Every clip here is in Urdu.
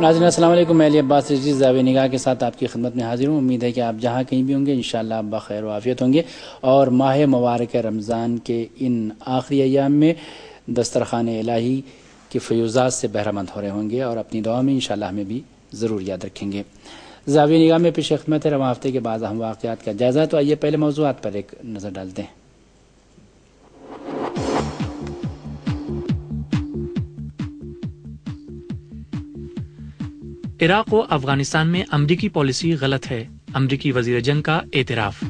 ناظرین السلام علیکم، میں علی عباس رضوی زاویہ نگاہ کے ساتھ آپ کی خدمت میں حاضر ہوں۔ امید ہے کہ آپ جہاں کہیں بھی ہوں گے انشاءاللہ آپ بخیر و عافیت ہوں گے اور ماہ مبارک رمضان کے ان آخری ایام میں دسترخوان الہی کے فیوزات سے بہرہ مند ہو رہے ہوں گے اور اپنی دعا میں انشاءاللہ ہمیں بھی ضرور یاد رکھیں گے۔ زاویہ نگاہ میں پیش خدمت ہے رواں ہفتے کے بعض اہم واقعات کا جائزہ۔ تو آئیے پہلے موضوعات پر ایک نظر ڈالتے ہیں۔ عراق و افغانستان میں امریکی پالیسی غلط ہے، امریکی وزیر جنگ کا اعتراف۔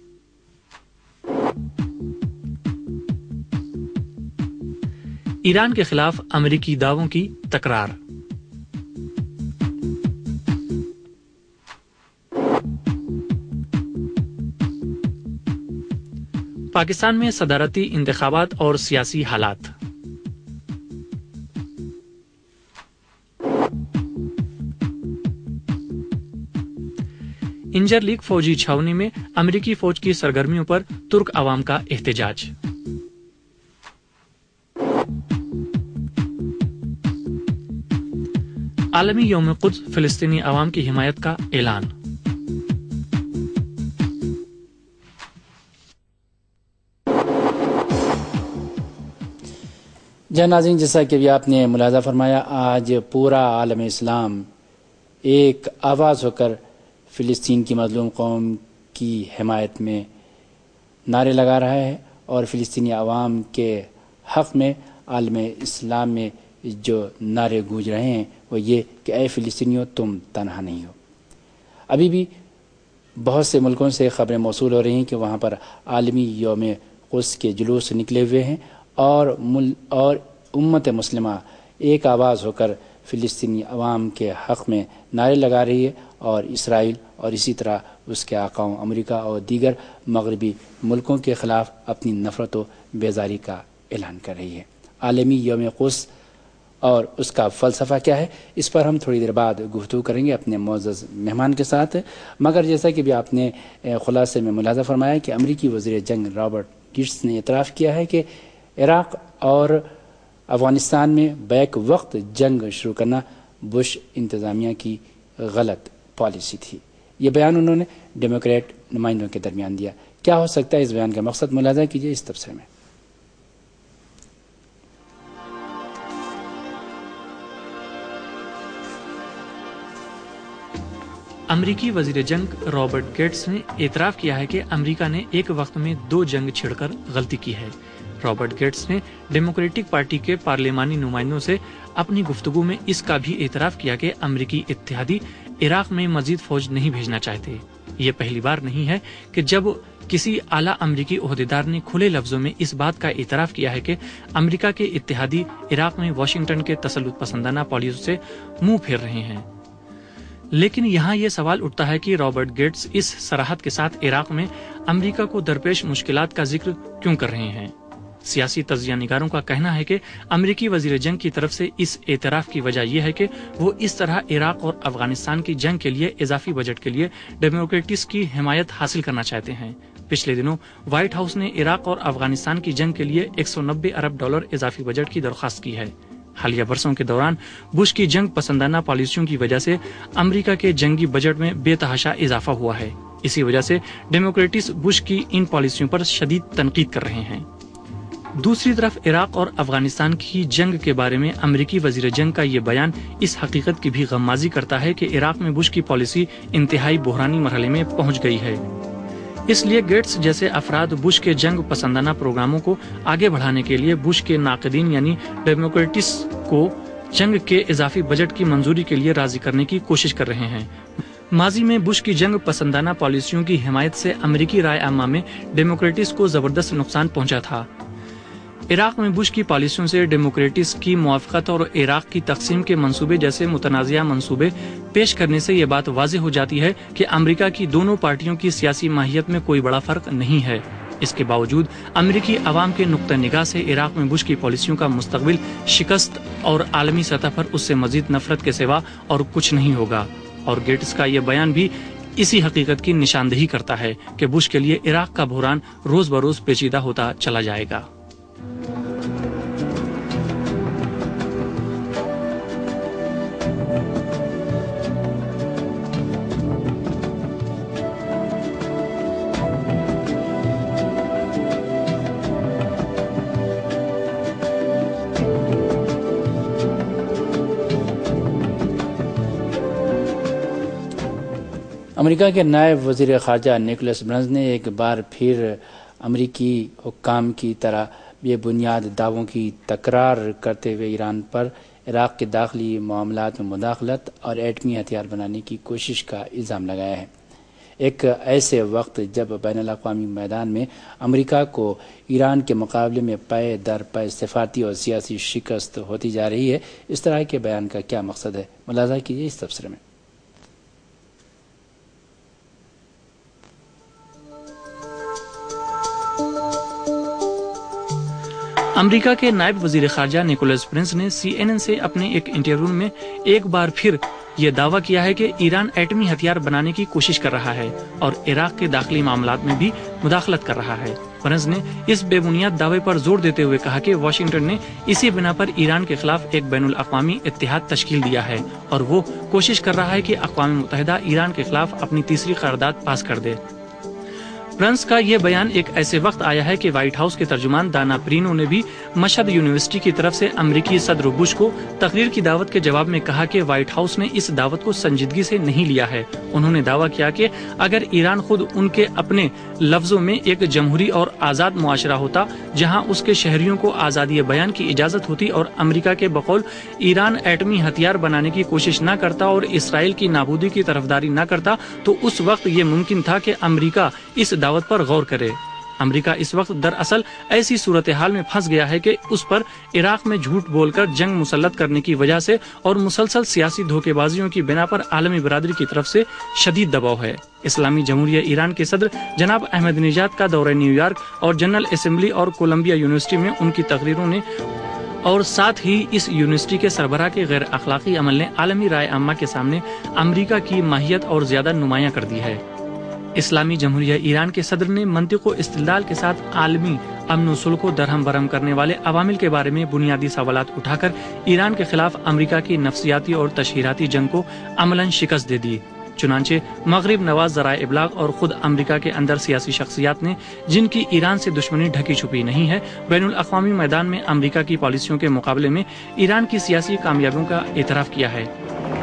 ایران کے خلاف امریکی دعووں کی تکرار۔ پاکستان میں صدارتی انتخابات اور سیاسی حالات۔ انجر لیگ فوجی چھاونی میں امریکی فوج کی سرگرمیوں پر ترک عوام کا احتجاج۔ عالمی یوم قدس فلسطینی عوام کی حمایت کا اعلان۔ ناظرین، جیسا کہ بھی آپ نے ملاحظہ فرمایا، آج پورا عالم اسلام ایک آواز ہو کر فلسطین کی مظلوم قوم کی حمایت میں نعرے لگا رہا ہے اور فلسطینی عوام کے حق میں عالم اسلام میں جو نعرے گونج رہے ہیں وہ یہ کہ اے فلسطینیوں تم تنہا نہیں ہو۔ ابھی بھی بہت سے ملکوں سے خبریں موصول ہو رہی ہیں کہ وہاں پر عالمی یوم قدس کے جلوس نکلے ہوئے ہیں اور امت مسلمہ ایک آواز ہو کر فلسطینی عوام کے حق میں نعرے لگا رہی ہے اور اسرائیل اور اسی طرح اس کے آقاؤں امریکہ اور دیگر مغربی ملکوں کے خلاف اپنی نفرت و بیزاری کا اعلان کر رہی ہے۔ عالمی یوم قدس اور اس کا فلسفہ کیا ہے، اس پر ہم تھوڑی دیر بعد گفتگو کریں گے اپنے معزز مہمان کے ساتھ، مگر جیسا کہ بھی آپ نے خلاصے میں ملاحظہ فرمایا کہ امریکی وزیر جنگ رابرٹ گیٹس نے اعتراف کیا ہے کہ عراق اور افغانستان میں بیک وقت جنگ شروع کرنا بش انتظامیہ کی غلط پالیسی تھی۔ یہ بیان انہوں نے ڈیموکریٹ نمائندوں کے درمیان دیا۔ کیا ہو سکتا ہے اس بیان کا مقصد، ملاحظہ کیجیے اس تبصرے میں۔ امریکی وزیر جنگ رابرٹ گیٹس نے اعتراف کیا ہے کہ امریکہ نے ایک وقت میں 2 جنگ چھڑ کر غلطی کی ہے۔ رابرٹ گیٹس نے ڈیموکریٹک پارٹی کے پارلیمانی نمائندوں سے اپنی گفتگو میں اس کا بھی اعتراف کیا کہ امریکی اتحادی عراق میں مزید فوج نہیں بھیجنا چاہتے۔ یہ پہلی بار نہیں ہے کہ جب کسی اعلیٰ امریکی عہدیدار نے کھلے لفظوں میں اس بات کا اعتراف کیا ہے کہ امریکہ کے اتحادی عراق میں واشنگٹن کے تسلط پسندانہ پالیسی سے منہ پھیر رہے ہیں۔ لیکن یہاں یہ سوال اٹھتا ہے کہ رابرٹ گیٹس اس صراحت کے ساتھ عراق میں امریکہ کو درپیش مشکلات کا ذکر کیوں کر رہے ہیں؟ سیاسی تجزیہ نگاروں کا کہنا ہے کہ امریکی وزیر جنگ کی طرف سے اس اعتراف کی وجہ یہ ہے کہ وہ اس طرح عراق اور افغانستان کی جنگ کے لیے اضافی بجٹ کے لیے ڈیموکریٹس کی حمایت حاصل کرنا چاہتے ہیں۔ پچھلے دنوں وائٹ ہاؤس نے عراق اور افغانستان کی جنگ کے لیے $190 ارب اضافی بجٹ کی درخواست کی ہے۔ حالیہ برسوں کے دوران بش کی جنگ پسندانہ پالیسیوں کی وجہ سے امریکہ کے جنگی بجٹ میں بے تحاشا اضافہ ہوا ہے۔ اسی وجہ سے ڈیموکریٹس بش کی ان پالیسیوں پر شدید تنقید کر رہے ہیں۔ دوسری طرف عراق اور افغانستان کی جنگ کے بارے میں امریکی وزیر جنگ کا یہ بیان اس حقیقت کی بھی غمازی کرتا ہے کہ عراق میں بش کی پالیسی انتہائی بحرانی مرحلے میں پہنچ گئی ہے۔ اس لیے گیٹس جیسے افراد بش کے جنگ پسندانہ پروگراموں کو آگے بڑھانے کے لیے بش کے ناقدین یعنی ڈیموکریٹس کو جنگ کے اضافی بجٹ کی منظوری کے لیے راضی کرنے کی کوشش کر رہے ہیں۔ ماضی میں بش کی جنگ پسندانہ پالیسیوں کی حمایت سے امریکی رائے عامہ میں ڈیموکریٹس کو زبردست نقصان پہنچا تھا۔ عراق میں بش کی پالیسیوں سے ڈیموکریٹس کی موافقت اور عراق کی تقسیم کے منصوبے جیسے متنازعہ منصوبے پیش کرنے سے یہ بات واضح ہو جاتی ہے کہ امریکہ کی دونوں پارٹیوں کی سیاسی ماہیت میں کوئی بڑا فرق نہیں ہے۔ اس کے باوجود امریکی عوام کے نقطہ نگاہ سے عراق میں بش کی پالیسیوں کا مستقبل شکست اور عالمی سطح پر اس سے مزید نفرت کے سوا اور کچھ نہیں ہوگا، اور گیٹس کا یہ بیان بھی اسی حقیقت کی نشاندہی کرتا ہے کہ بش کے لیے عراق کا بحران روز بروز پیچیدہ ہوتا چلا جائے گا۔ امریکہ کے نائب وزیر خارجہ نکولس برنز نے ایک بار پھر امریکی حکام کی طرح بے بنیاد دعووں کی تکرار کرتے ہوئے ایران پر عراق کے داخلی معاملات میں مداخلت اور ایٹمی ہتھیار بنانے کی کوشش کا الزام لگایا ہے۔ ایک ایسے وقت جب بین الاقوامی میدان میں امریکہ کو ایران کے مقابلے میں پے در پے سفارتی اور سیاسی شکست ہوتی جا رہی ہے، اس طرح کے بیان کا کیا مقصد ہے؟ ملاحظہ کیجیے اس تبصرے میں۔ امریکہ کے نائب وزیر خارجہ نکولس برنز نے CNN سے اپنے ایک انٹرویو میں ایک بار پھر یہ دعویٰ کیا ہے کہ ایران ایٹمی ہتھیار بنانے کی کوشش کر رہا ہے اور عراق کے داخلی معاملات میں بھی مداخلت کر رہا ہے۔ برنز نے اس بے بنیاد دعوے پر زور دیتے ہوئے کہا کہ واشنگٹن نے اسی بنا پر ایران کے خلاف ایک بین الاقوامی اتحاد تشکیل دیا ہے اور وہ کوشش کر رہا ہے کہ اقوام متحدہ ایران کے خلاف اپنی تیسری قرارداد پاس کر دے۔ برنز کا یہ بیان ایک ایسے وقت آیا ہے کہ وائٹ ہاؤس کے ترجمان دانا پرینو نے بھی مشہد یونیورسٹی کی طرف سے امریکی صدر بش کو تقریر کی دعوت کے جواب میں کہا کہ وائٹ ہاؤس نے اس دعوت کو سنجیدگی سے نہیں لیا ہے۔ انہوں نے دعویٰ کیا کہ اگر ایران خود ان کے اپنے لفظوں میں ایک جمہوری اور آزاد معاشرہ ہوتا جہاں اس کے شہریوں کو آزادی بیان کی اجازت ہوتی اور امریکہ کے بقول ایران ایٹمی ہتھیار بنانے کی کوشش نہ کرتا اور اسرائیل کی نابودی کی طرفداری نہ کرتا، تو اس وقت یہ ممکن تھا کہ امریکہ اس دعوت پر غور کرے۔ امریکہ اس وقت دراصل ایسی صورتحال میں پھنس گیا ہے کہ اس پر عراق میں جھوٹ بول کر جنگ مسلط کرنے کی وجہ سے اور مسلسل سیاسی دھوکے بازیوں کی بنا پر عالمی برادری کی طرف سے شدید دباؤ ہے۔ اسلامی جمہوریہ ایران کے صدر جناب احمد نژاد کا دورہ نیو یارک اور جنرل اسمبلی اور کولمبیا یونیورسٹی میں ان کی تقریروں نے اور ساتھ ہی اس یونیورسٹی کے سربراہ کے غیر اخلاقی عمل نے عالمی رائے عامہ کے سامنے امریکہ کی ماہیت اور زیادہ نمایاں کر دی ہے۔ اسلامی جمہوریہ ایران کے صدر نے منطق و استدلال کے ساتھ عالمی امن و صلح کو درہم برہم کرنے والے عوامل کے بارے میں بنیادی سوالات اٹھا کر ایران کے خلاف امریکہ کی نفسیاتی اور تشہیراتی جنگ کو عملاً شکست دے دی۔ چنانچہ مغرب نواز ذرائع ابلاغ اور خود امریکہ کے اندر سیاسی شخصیات نے، جن کی ایران سے دشمنی ڈھکی چھپی نہیں ہے، بین الاقوامی میدان میں امریکہ کی پالیسیوں کے مقابلے میں ایران کی سیاسی کامیابیوں کا اعتراف کیا ہے۔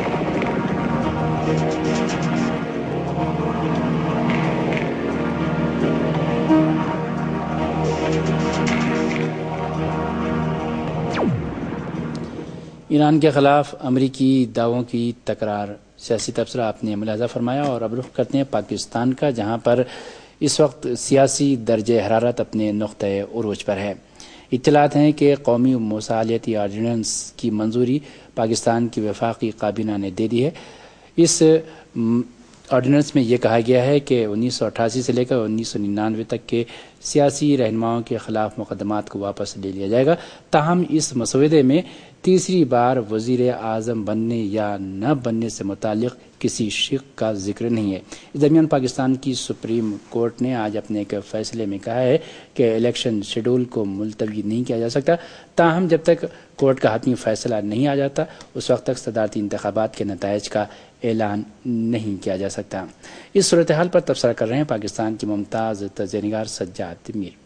ایران کے خلاف امریکی دعووں کی تکرار، سیاسی تبصرہ آپ نے ملاحظہ فرمایا۔ اور اب رخ کرتے ہیں پاکستان کا، جہاں پر اس وقت سیاسی درجہ حرارت اپنے نقطۂ عروج پر ہے۔ اطلاعات ہیں کہ قومی مصالحتی آرڈیننس کی منظوری پاکستان کی وفاقی کابینہ نے دے دی ہے۔ اس آرڈیننس میں یہ کہا گیا ہے کہ 1988 سے لے کر 1999 تک کے سیاسی رہنماؤں کے خلاف مقدمات کو واپس لے لیا جائے گا۔ تاہم اس مسودے میں تیسری بار وزیر اعظم بننے یا نہ بننے سے متعلق کسی شق کا ذکر نہیں ہے۔ اس درمیان پاکستان کی سپریم کورٹ نے آج اپنے ایک فیصلے میں کہا ہے کہ الیکشن شیڈول کو ملتوی نہیں کیا جا سکتا۔ تاہم جب تک کورٹ کا حتمی فیصلہ نہیں آ جاتا اس وقت تک صدارتی انتخابات کے نتائج کا اعلان نہیں کیا جا سکتا۔ اس صورتحال پر تبصرہ کر رہے ہیں پاکستان کی ممتاز تجزیہ نگار سجاد میر۔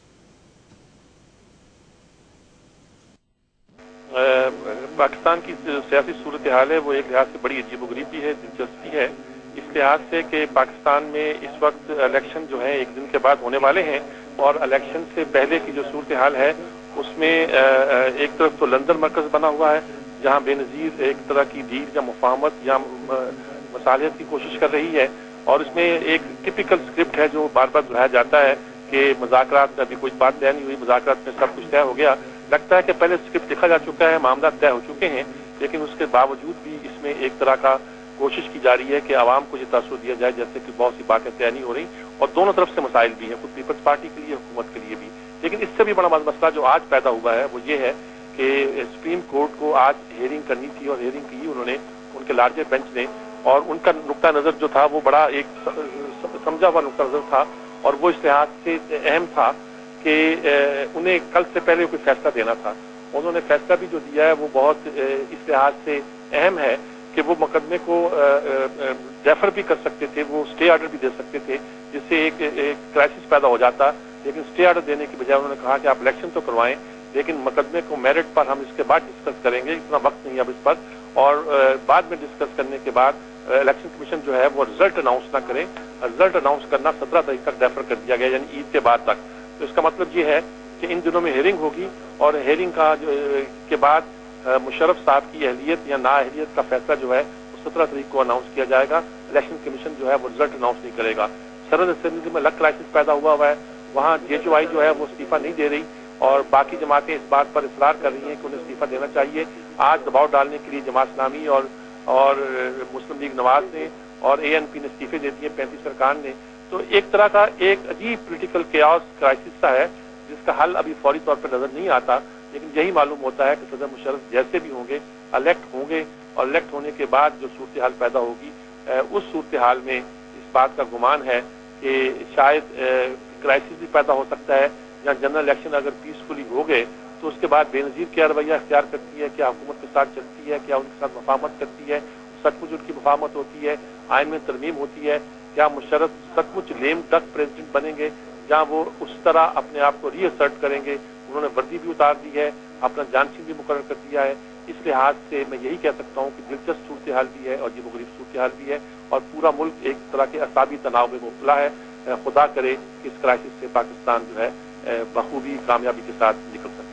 پاکستان کی سیاسی صورتحال ہے وہ ایک لحاظ سے بڑی عجیب و غریبی ہے، دلچسپی ہے، اس لحاظ سے کہ پاکستان میں اس وقت الیکشن جو ہے ایک دن کے بعد ہونے والے ہیں، اور الیکشن سے پہلے کی جو صورتحال ہے اس میں ایک طرف تو لندن مرکز بنا ہوا ہے جہاں بے نظیر ایک طرح کی ڈیل یا مفاہمت یا مصالحت کی کوشش کر رہی ہے، اور اس میں ایک ٹپیکل اسکرپٹ ہے جو بار بار دہرایا جاتا ہے کہ مذاکرات میں ابھی کوئی بات طے نہیں ہوئی، مذاکرات میں سب کچھ طے ہو گیا۔ لگتا ہے کہ پہلے اسکرپٹ لکھا جا چکا ہے، معاملات طے ہو چکے ہیں، لیکن اس کے باوجود بھی اس میں ایک طرح کا کوشش کی جا رہی ہے کہ عوام کو یہ تاثر دیا جائے جیسے کہ بہت سی باتیں طے نہیں ہو رہی، اور دونوں طرف سے مسائل بھی ہیں، خود پیپلز پارٹی کے لیے، حکومت کے لیے بھی۔ لیکن اس سے بھی بڑا مسئلہ جو آج پیدا ہوا ہے وہ یہ ہے کہ سپریم کورٹ کو آج ہیئرنگ کرنی تھی، اور ہیئرنگ کی انہوں نے، ان کے لارجر بینچ نے، اور ان کا نقطہ نظر جو تھا وہ بڑا ایک سمجھا ہوا نقطہ نظر تھا، اور وہ اس لحاظ سے اہم تھا کہ انہیں کل سے پہلے کوئی فیصلہ دینا تھا۔ انہوں نے فیصلہ بھی جو دیا ہے وہ بہت اس لحاظ سے اہم ہے کہ وہ مقدمے کو ریفر بھی کر سکتے تھے، وہ اسٹے آرڈر بھی دے سکتے تھے، جس سے ایک کرائسس پیدا ہو جاتا، لیکن اسٹے آرڈر دینے کی بجائے انہوں نے کہا کہ آپ الیکشن تو کروائیں لیکن مقدمے کو میرٹ پر ہم اس کے بعد ڈسکس کریں گے، اتنا وقت نہیں اب اس پر، اور بعد میں ڈسکس کرنے کے بعد इलेक्शन कमीशन जो है वो रिजल्ट अनाउंस ना करे। रिजल्ट अनाउंस करना 17 तारीख तक डेफर कर दिया गया, यानी ईद के बाद तक। तो इसका मतलब ये है कि इन दिनों में हेयरिंग होगी और हेयरिंग का के बाद मुशर्रफ साहब की अहलियत या नाअहलियत का फैसला जो है वो 17 तारीख को अनाउंस किया जाएगा। इलेक्शन कमीशन जो है वो रिजल्ट अनाउंस नहीं करेगा। सरहद असेंबली में अलग क्राइसिस पैदा हुआ है, वहाँ JHOI जो है वो इस्तीफा नहीं दे रही और बाकी जमातें इस बात पर इसरार कर रही हैं कि उन्हें इस्तीफा देना चाहिए। आज दबाव डालने के लिए जमात इस्लामी और मुस्लिम लीग नवाज ने और ANP ने इस्तीफे दे दिए 35 सरकार ने। तो एक तरह का एक अजीब पॉलिटिकल केओस क्राइसिस सा है जिसका हल अभी फौरी तौर पर नजर नहीं आता, लेकिन यही मालूम होता है कि सदर मुशर्रफ जैसे भी होंगे इलेक्ट होंगे और इलेक्ट होने के बाद जो सूरत हाल पैदा होगी उस सूरत हाल में इस बात का गुमान है कि शायद क्राइसिस भी पैदा हो सकता है, या जनरल इलेक्शन अगर पीसफुली हो गए तो उसके बाद बेनजीर क्या रवैया अख्तियार करती है, क्या हुकूमत के साथ चलती है, क्या उनके साथ मुफाहमत करती है, सचमुच उनकी मुफाहमत होती है, आइन में तरमीम होती है, क्या मुशर्रफ सचमुच लेम डक प्रेसिडेंट बनेंगे या वो उस तरह अपने आप को रीअसर्ट करेंगे। उन्होंने वर्दी भी उतार दी है, अपना जानशीन भी मुकर्रर कर दिया है। इस लिहाज से मैं यही कह सकता हूँ कि दिलचस्प सूरत हाल भी है और अजीब गरीब सूरत हाल भी है और पूरा मुल्क एक तरह के असाबी तनाव में मुबतला है। खुदा करे कि इस क्राइसिस से पाकिस्तान जो है बखूबी कामयाबी के साथ निकल सके।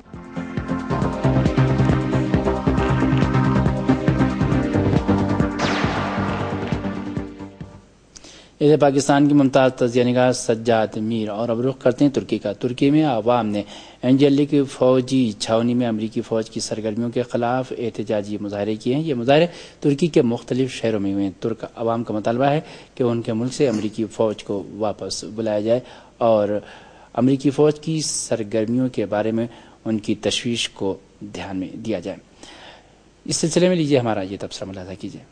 इधर पाकिस्तान की मुमताज़ तज़किया निगाह सज्जाद मीर। और अब रुख करते हैं तुर्की का। तुर्की में अवाम ने एंजेलिक फ़ौजी छावनी में अमरीकी फ़ौज की सरगर्मियों के ख़िलाफ़ एहतजाजी मुज़ाहरे किए हैं। ये मुज़ाहरे तुर्की के मुख्तलिफ शहरों में हुए हैं। तुर्क अवाम का मुतालबा है कि उनके मुल्क से अमरीकी फ़ौज को वापस बुलाया जाए और अमरीकी फ़ौज की सरगर्मियों के बारे में उनकी तशवीश को ध्यान में दिया जाए। इस सिलसिले में लीजिए हमारा ये तबसरा मुलाज़ा कीजिए।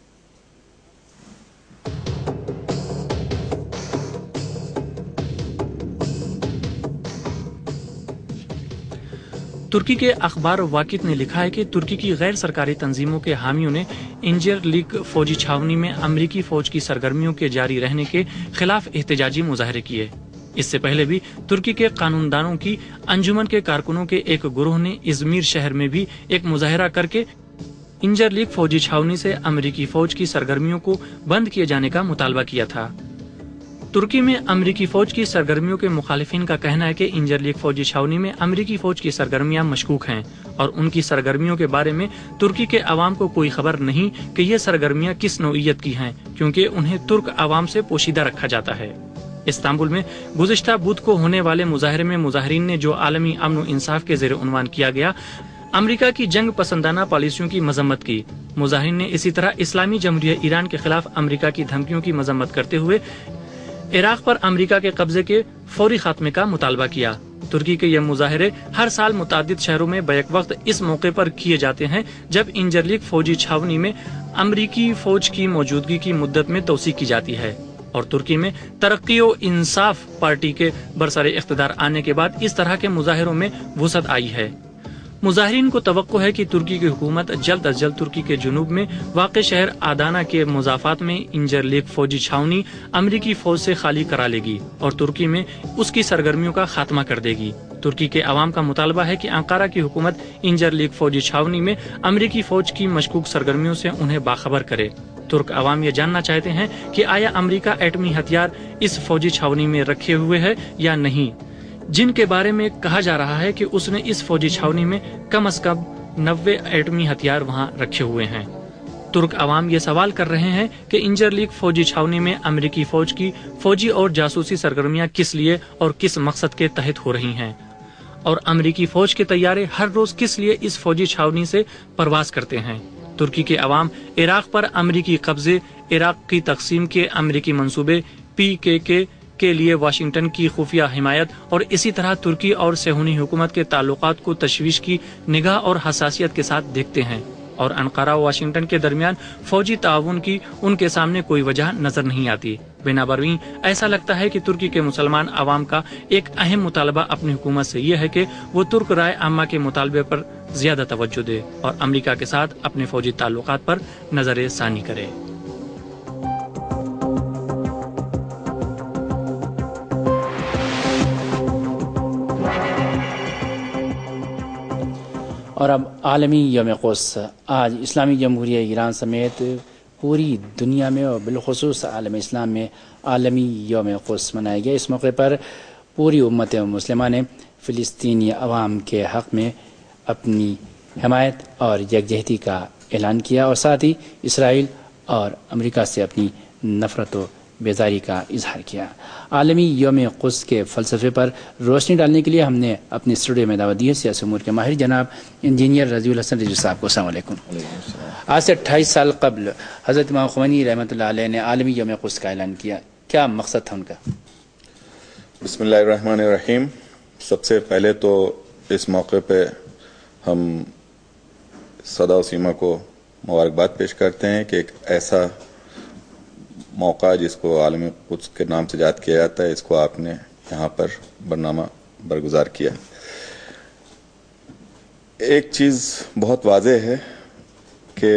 तुर्की के अखबार वाकिद ने लिखा है कि तुर्की की गैर सरकारी तंजीमों के हामियों ने इंजरलिक फौजी छावनी में अमरीकी फौज की सरगर्मियों के जारी रहने के खिलाफ एहतजाजी मुजाहरे किए। इससे पहले भी तुर्की के कानूनदानों की अंजुमन के कारकुनों के एक गुरोह ने इजमीर शहर में भी एक मुजाहरा करके इंजरलिक फौजी छावनी से अमरीकी फौज की सरगर्मियों को बंद किए जाने का मुतालबा किया था। तुर्की में अमरीकी फौज की सरगर्मियों के मुखालिफिन का कहना है कि इंजरलिक फौजी छावनी में अमरीकी फौज की सरगर्मियां मशकूक हैं और उनकी सरगर्मियों के बारे में तुर्की के अवाम को कोई खबर नहीं कि ये सरगर्मियां किस नौइयत की हैं, क्योंकि उन्हें तुर्क अवाम से पोशीदा रखा जाता है। इस्तांबुल में गुज़िश्ता बुध को होने वाले मुजाहरे में मुजाहरीन ने जो आलमी अमन व इंसाफ के ज़ेर उन्वान किया गया अमरीका की जंग पसंदाना पॉलिसियों की मजम्मत की। मुजाहरीन ने इसी तरह इस्लामी जमहूरियत ईरान के खिलाफ अमरीका की धमकियों की मजम्मत करते हुए इराक पर अमरीका के कब्जे के फौरी खात्मे का मुतालबा किया। तुर्की के ये मुजाहरे हर साल मुतादिद शहरों में बैक वक्त इस मौके पर किए जाते हैं जब इंजरलिक फौजी छावनी में अमरीकी फौज की मौजूदगी की मुद्दत में तोसी की जाती है और तुर्की में तरक्की व इंसाफ पार्टी के बरसरे इख्तिदार आने के बाद इस तरह के मुजाहरों में वुसअत आई है। मुजाहिरीन को तवक्को है कि तुर्की की हुकूमत जल्द अज जल्द तुर्की के जुनूब में वाक़े शहर आदाना के मुजाफात में इंजरलिक फौजी छावनी अमरीकी फौज से खाली करा लेगी और तुर्की में उसकी सरगर्मियों का खात्मा कर देगी। तुर्की के अवाम का मुतालबा है कि अंकारा की हुकूमत इंजरलिक फौजी छावनी में अमरीकी फौज की मशकूक सरगर्मियों से उन्हें बाखबर करे। तुर्क अवाम ये जानना चाहते हैं कि आया अमरीका एटमी हथियार इस फौजी छावनी में रखे हुए है या नहीं, जिनके बारे में कहा जा रहा है कि उसने इस फौजी छावनी में कम से कम 90 एटमी हथियार वहां रखे हुए हैं। तुर्क अवाम ये सवाल कर रहे हैं कि इंजरलिक फौजी छावनी में अमेरिकी फौज की फौजी और जासूसी सरगर्मियां किस लिए और किस मकसद के तहत हो रही हैं और अमेरिकी फौज के तैयारे हर रोज किस लिए इस फौजी छावनी से परवाज करते हैं। तुर्की के अवाम इराक पर अमेरिकी कब्जे, इराक की तकसीम के अमेरिकी मंसूबे, PKK के लिए वाशिंगटन की खुफिया हिमायत और इसी तरह तुर्की और सेहूनी हुकूमत के ताल्लुकात को तशवीश की निगाह और हसासियत के साथ देखते हैं और अंकारा और वाशिंगटन के दरमियान फौजी ताउन की उनके सामने कोई वजह नजर नहीं आती। बिनाबरवीं ऐसा लगता है कि तुर्की के मुसलमान अवाम का एक अहम मुतालबा अपनी हुकूमत से यह है कि वो तुर्क राय आमा के मुतालबे पर ज्यादा तवज्जो दे और अमरीका के साथ अपने फौजी ताल्लुकात पर नजर सानी करे। और अब आलमी यौम क़ुद्स। आज इस्लामी जमहूरियत ईरान समेत پوری دنیا میں اور بالخصوص عالم اسلام میں عالمی یوم قدس منایا گیا۔ اس موقع پر پوری امت مسلمہ نے فلسطینی عوام کے حق میں اپنی حمایت اور یکجہتی کا اعلان کیا اور ساتھ ہی اسرائیل اور امریکہ سے اپنی نفرت و بیزاری کا اظہار کیا۔ عالمی یوم قدس کے فلسفے پر روشنی ڈالنے کے لیے ہم نے اپنے اسٹوڈیو میں دعوت دی ہے سیاسی امور کے ماہر جناب انجینئر رضی الحسن رضوی صاحب کو۔ السلام علیکم۔ آج سے 28 سال قبل حضرت امام خمینی رحمۃ اللہ علیہ نے عالمی یوم قدس کا اعلان کیا، کیا مقصد تھا ان کا؟ بسم اللہ الرحمن الرحیم۔ سب سے پہلے تو اس موقع پہ ہم صدا و سیما کو مبارکباد پیش کرتے ہیں کہ ایک ایسا موقع جس کو عالم قدس کے نام سے یاد کیا جاتا ہے، اس کو آپ نے یہاں پر برنامہ برگزار کیا۔ ایک چیز بہت واضح ہے کہ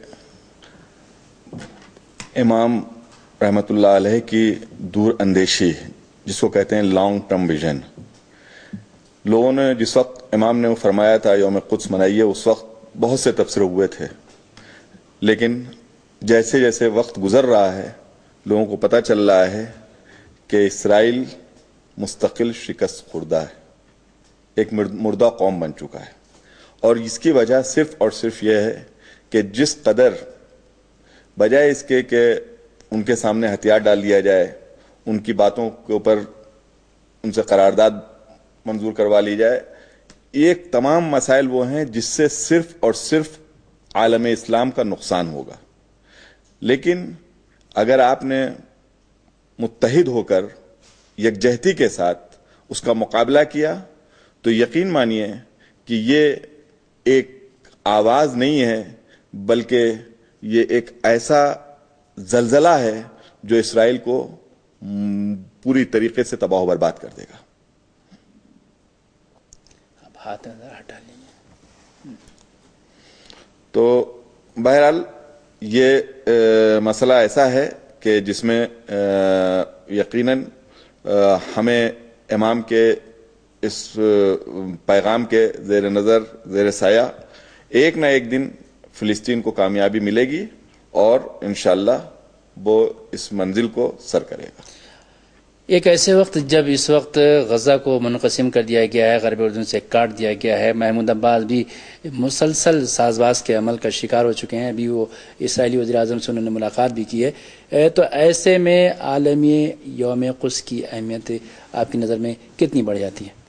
امام رحمۃ اللہ علیہ کی دور اندیشی، جس کو کہتے ہیں لانگ ٹرم ویژن، لوگوں نے جس وقت امام نے فرمایا تھا یوم قدس منائیے، اس وقت بہت سے تبصرے ہوئے تھے، لیکن جیسے جیسے وقت گزر رہا ہے لوگوں کو پتہ چل رہا ہے کہ اسرائیل مستقل شکست خوردہ ہے، ایک مردہ قوم بن چکا ہے، اور اس کی وجہ صرف اور صرف یہ ہے کہ جس قدر بجائے اس کے کہ ان کے سامنے ہتھیار ڈال دیا جائے، ان کی باتوں کے اوپر ان سے قرارداد منظور کروا لی جائے، ایک تمام مسائل وہ ہیں جس سے صرف اور صرف عالم اسلام کا نقصان ہوگا۔ لیکن اگر آپ نے متحد ہو کر یکجہتی کے ساتھ اس کا مقابلہ کیا تو یقین مانیے کہ یہ ایک آواز نہیں ہے، بلکہ یہ ایک ایسا زلزلہ ہے جو اسرائیل کو پوری طریقے سے تباہ و برباد کر دے گا۔ ہاتھ ہٹا لیں۔ تو بہرحال یہ مسئلہ ایسا ہے کہ جس میں یقیناً ہمیں امام کے اس پیغام کے زیر نظر زیر سایہ ایک نہ ایک دن فلسطین کو کامیابی ملے گی اور انشاءاللہ وہ اس منزل کو سر کرے گا۔ ایک ایسے وقت جب اس وقت غزہ کو منقسم کر دیا گیا ہے، غرب اردن سے کاٹ دیا گیا ہے، محمود عباس بھی مسلسل ساز باز کے عمل کا شکار ہو چکے ہیں، ابھی وہ اسرائیلی وزیر اعظم سے انہوں نے ملاقات بھی کی ہے، تو ایسے میں عالمی یوم قدس کی اہمیت آپ کی نظر میں کتنی بڑھ جاتی ہے؟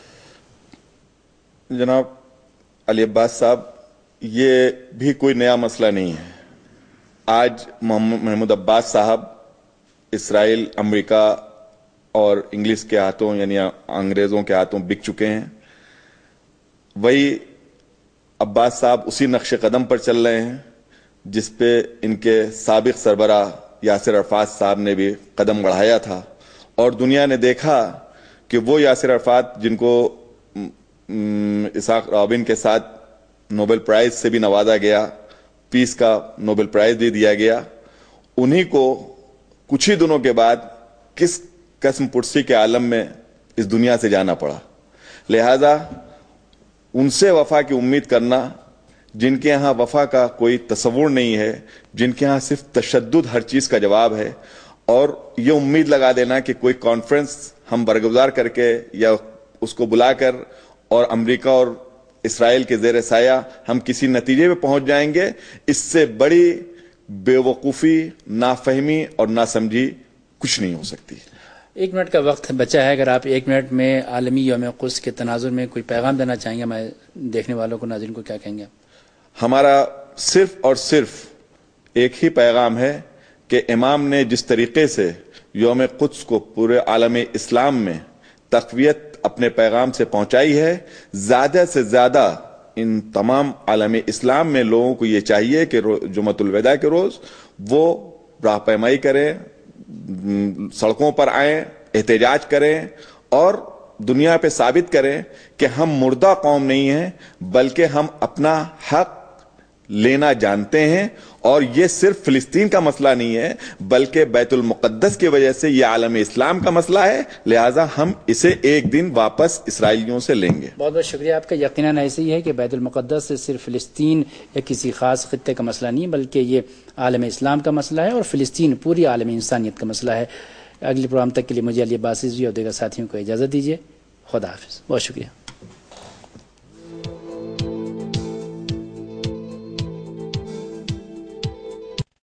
جناب علی عباس صاحب، یہ بھی کوئی نیا مسئلہ نہیں ہے۔ آج محمود عباس صاحب اسرائیل، امریکہ اور انگلش کے ہاتھوں یعنی انگریزوں کے ہاتھوں بک چکے ہیں۔ وہی عباس صاحب اسی نقش قدم پر چل رہے ہیں جس پہ ان کے سابق سربراہ یاسر عرفات صاحب نے بھی قدم بڑھایا تھا، اور دنیا نے دیکھا کہ وہ یاسر عرفات جن کو اسحاق رابن کے ساتھ نوبل پرائز سے بھی نوازا گیا، پیس کا نوبل پرائز بھی دیا گیا، انہی کو کچھ ہی دنوں کے بعد کس قسم پرسی کے عالم میں اس دنیا سے جانا پڑا۔ لہذا ان سے وفا کی امید کرنا، جن کے ہاں وفا کا کوئی تصور نہیں ہے، جن کے ہاں صرف تشدد ہر چیز کا جواب ہے، اور یہ امید لگا دینا کہ کوئی کانفرنس ہم برگزار کر کے یا اس کو بلا کر اور امریکہ اور اسرائیل کے زیر سایہ ہم کسی نتیجے پہ پہنچ جائیں گے، اس سے بڑی بے وقوفی، نافہمی اور ناسمجھی کچھ نہیں ہو سکتی۔ 1 منٹ کا وقت بچا ہے، اگر آپ 1 منٹ میں عالمی یوم قدس کے تناظر میں کوئی پیغام دینا چاہیں گے ہمارے دیکھنے والوں کو، ناظرین کو، کیا کہیں گے؟ ہمارا صرف اور صرف ایک ہی پیغام ہے کہ امام نے جس طریقے سے یوم قدس کو پورے عالم اسلام میں تقویت اپنے پیغام سے پہنچائی ہے، زیادہ سے زیادہ ان تمام عالم اسلام میں لوگوں کو یہ چاہیے کہ جمعۃ الوداع کے روز وہ راہ پیمائی کریں، سڑکوں پر آئیں، احتجاج کریں اور دنیا پہ ثابت کریں کہ ہم مردہ قوم نہیں ہیں، بلکہ ہم اپنا حق لینا جانتے ہیں، اور یہ صرف فلسطین کا مسئلہ نہیں ہے بلکہ بیت المقدس کی وجہ سے یہ عالم اسلام کا مسئلہ ہے، لہٰذا ہم اسے ایک دن واپس اسرائیلیوں سے لیں گے۔ بہت بہت شکریہ آپ کا۔ یقیناً ایسے ہی ہے کہ بیت المقدس صرف فلسطین یا کسی خاص خطے کا مسئلہ نہیں بلکہ یہ عالم اسلام کا مسئلہ ہے، اور فلسطین پوری عالم انسانیت کا مسئلہ ہے۔ اگلی پروگرام تک کے لیے مجھے علی عباسی اور دیگر ساتھیوں کو اجازت دیجیے۔ خدا حافظ، بہت شکریہ۔